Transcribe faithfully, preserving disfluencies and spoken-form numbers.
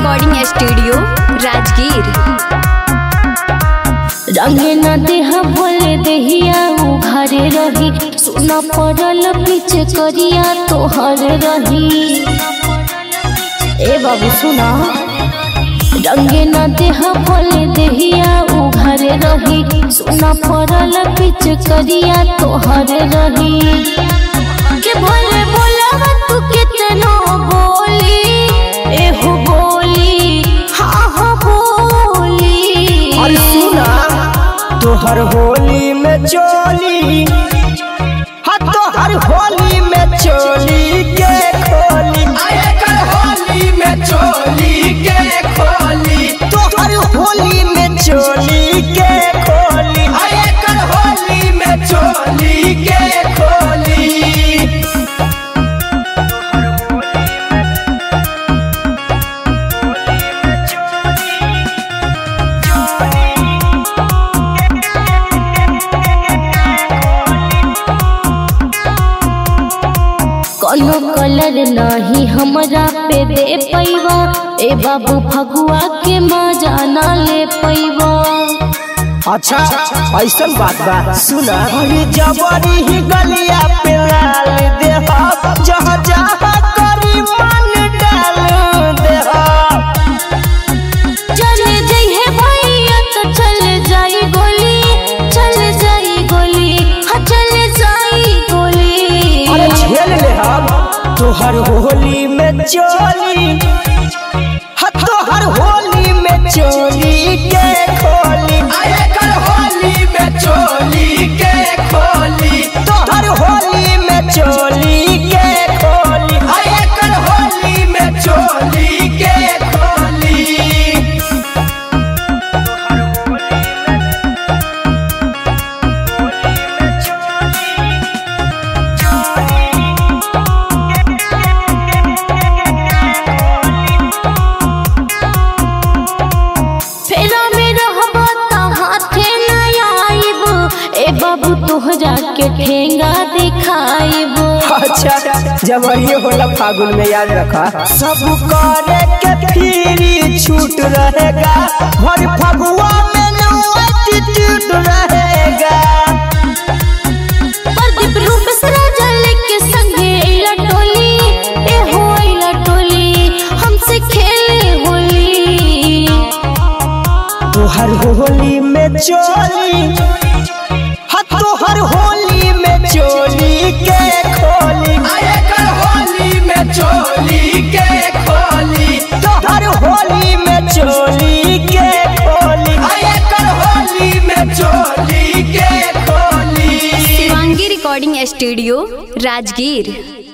Recording studio Rajgir. रंगे न देहा भोले देहिया उघारे रही, सुना पड़ल पीछे करिया तोहर रही। ए बाबू सुना, रंगे न देहा भोले देहिया उघारे रही, सुना पड़ल पीछे करिया तोहर रही। के भोले बोला तू कितना बोली, एहू बोली हाँ हाँ बोली। और सुना तोहर होली में चोली, हाँ तोहर होली में चोली के खोली, आए कर होली में चोली के खोली, तोहर होली में चोली के खोली, आए कर होली में चोली के खोली। कोनो कलर नहीं हमरा पे दे पैबा, ए बाबू फगुआ के मजा ना ले पैबा। अच्छा ऐसा बात बा। सुना हरी जबरी ही गलिया पे लाल दे, जहाँ जहाँ करी मन डाल दे। चले जाइए भैया तो चले जाई गोली, चले जाई गोली, हाँ चले जाई गोली। अरे झेल ले हम तोहर होली में चोली, हाँ तोहर होली में चोली के खोली, आए कर होली में चोली के खोली, तोहर होली में चोली के खोली, आए कर होली में चोली के खोली। फेरा में रहबा त हाथे न आइब, ए बाबू तोहरा के ठेंगा दिखाइब। अच्छा जबरिए होला फागुन में याद रखा, सब करे के फ्री छूट रहेगा, हर फगुआ में नो एटीट्यूड रहेगा। प्रदीप रूप से राजल के संगे इला टोली, ए हो इला टोली, हमसे खेले होली। तोहर होली में चोली, हाँ तोहर होली में चोली के खोली, आए कर होली में चोली के खोली, तोहर होली में चोली के खोली, आए कर होली में चोली के खोली। Shivangi recording studio Rajgir.